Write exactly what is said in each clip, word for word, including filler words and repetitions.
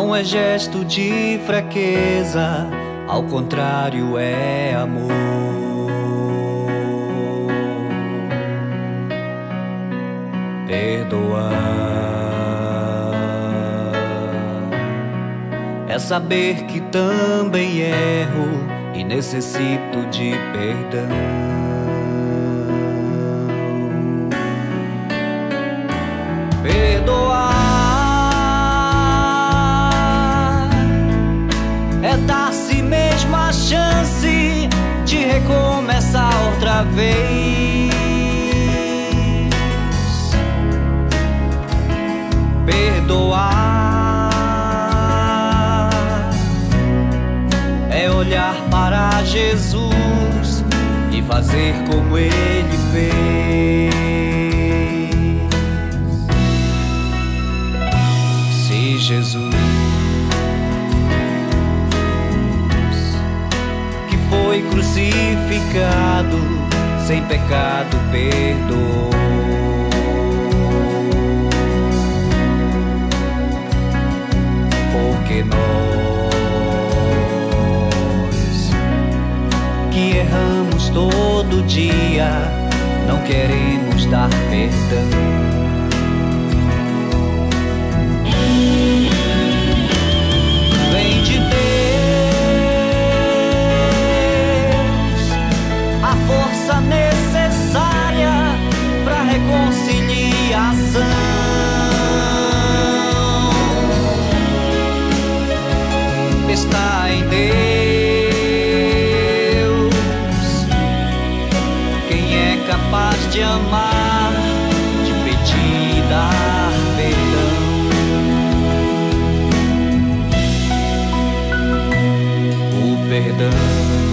não é gesto de fraqueza, ao contrário é amor. Perdoar é saber que também erro e necessito de perdão. Perdoar é dar a si mesmo a chance de recomeçar outra vez. Perdoar é olhar para Jesus e fazer como Ele fez. Se Jesus, que foi crucificado, sem pecado perdoou, porque nós que erramos todo dia não queremos dar perdão. Vem de Deus a força necessária para reconciliação. Está em Deus quem é capaz de amar, de pedir e dar perdão. O perdão,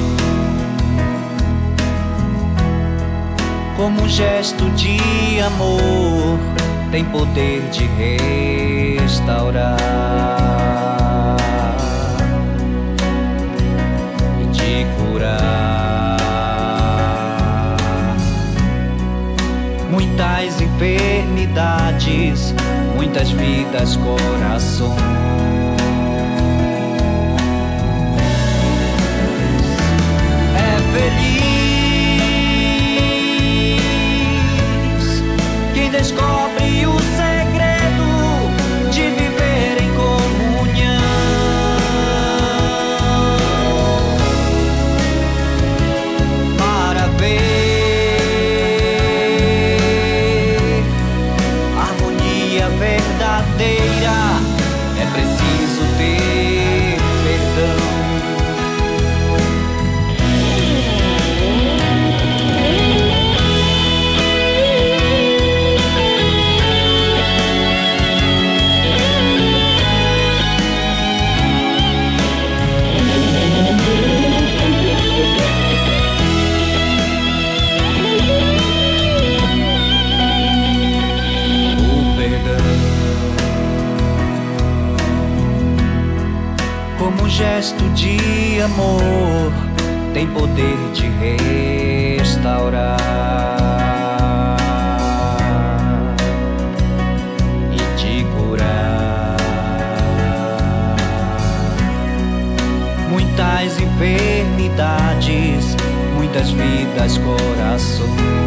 como um gesto de amor, tem poder de restaurar, muitas enfermidades, muitas vidas, corações. É feliz quem descobre o segredo de viver em comunhão. Para ver verdadeira é preciso ter perdão. Como um gesto de amor, tem poder de restaurar e de curar muitas enfermidades, muitas vidas, corações.